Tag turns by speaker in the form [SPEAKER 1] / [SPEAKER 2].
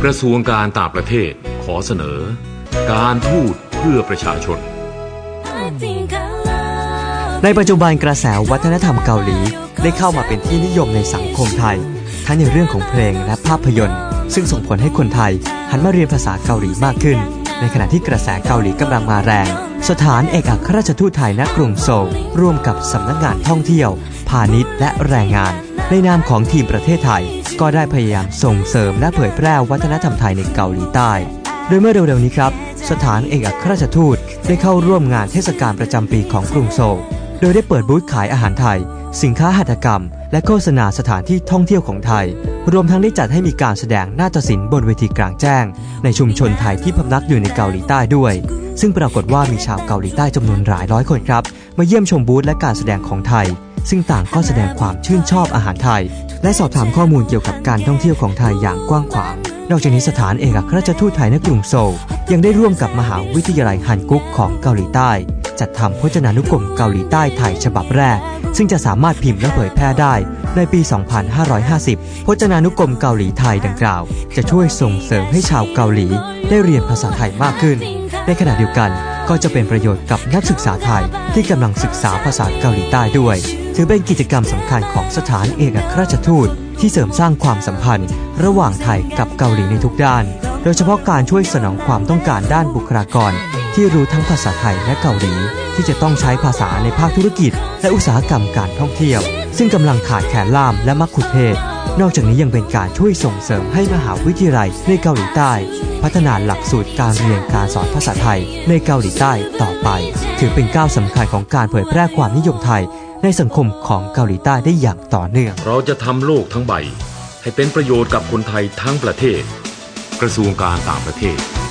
[SPEAKER 1] กระทรวงการต่างประเทศขอเสนอการทูตเพื่อประชาชน
[SPEAKER 2] ในปัจจุบันกระแสวัฒนธรรมเกาหลีได้เข้ามาเป็นที่นิยมในสังคมไทยทั้งในเรื่องของเพลงและภาพยนตร์ซึ่งส่งผลให้คนไทยหันมาเรียนภาษาเกาหลีมากขึ้นในขณะที่กระแสเกาหลีกำลังมาแรงสถานเอกอัครราชทูตไทยณกรุงโซลร่วมกับสำนักงานท่องเที่ยวพาณิชย์และแรงงานในนามของทีมประเทศไทยก็ได้พยายามส่งเสริมและเผยแพร่วัฒนธรรมไทยในเกาหลีใต้โดยเมื่อเร็วๆนี้ครับสถานเอกอัครราชทูตได้เข้าร่วมงานเทศกาลประจำปีของกรุงโซลโดยได้เปิดบูธขายอาหารไทยสินค้าหัตถกรรมและโฆษณาสถานที่ท่องเที่ยวของไทยรวมทั้งได้จัดให้มีการแสดงนาฏศิลป์บนเวทีกลางแจ้งในชุมชนไทยที่พำนักอยู่ในเกาหลีใต้ด้วยซึ่งปรากฏว่ามีชาวเกาหลีใต้จำนวนหลายร้อยคนครับมาเยี่ยมชมบูธและการแสดงของไทยซึ่งต่างก็แสดงความชื่นชอบอาหารไทยและสอบถามข้อมูลเกี่ยวกับการท่องเที่ยวของไทยอย่างกว้างขวางนอกจากนี้สถานเอกอัครราชทูตไทยณกรุงโซลยังได้ร่วมกับมหาวิทยาลัยฮันกุกของเกาหลีใต้จัดทำพจนานุกรมเกาหลีใต้ไทยฉบับแรกซึ่งจะสามารถพิมพ์และเผยแพร่ได้ในปี 2550 พจนานุกรมเกาหลีไทยดังกล่าวจะช่วยส่งเสริมให้ชาวเกาหลีได้เรียนภาษาไทยมากขึ้นในขณะเดียวกันก็จะเป็นประโยชน์กับนักศึกษาไทยที่กำลังศึกษาภาษาเกาหลีใต้ด้วยถือเป็นกิจกรรมสำคัญของสถานเอกอัครราชทูตที่เสริมสร้างความสัมพันธ์ระหว่างไทยกับเกาหลีในทุกด้านโดยเฉพาะการช่วยสนองความต้องการด้านบุคลากรที่รู้ทั้งภาษาไทยและเกาหลีที่จะต้องใช้ภาษาในภาคธุรกิจและอุตสาหกรรมการท่องเที่ยวซึ่งกำลังขาดแคลนล่ามและมัคคุเทศก์นอกจากนี้ยังเป็นการช่วยส่งเสริมให้มหาวิทยาลัยในเกาหลีใต้พัฒนาหลักสูตรการเรียนการสอนภาษาไทยในเกาหลีใต้ต่อไปถือเป็นก้าวสำคัญของการเผยแพร่ความนิยมไทยในสังคมของเกาหลีใต้ได้อย่างต่อเนื่อง
[SPEAKER 1] เราจะทำโลกทั้งใบให้เป็นประโยชน์กับคนไทยทั้งประเทศกระทรวงการต่างประเทศ